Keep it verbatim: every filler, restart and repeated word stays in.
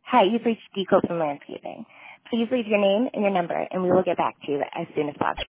Hi, you've reached Deco from Landscaping. Please leave your name and your number, and we will get back to you as soon as possible.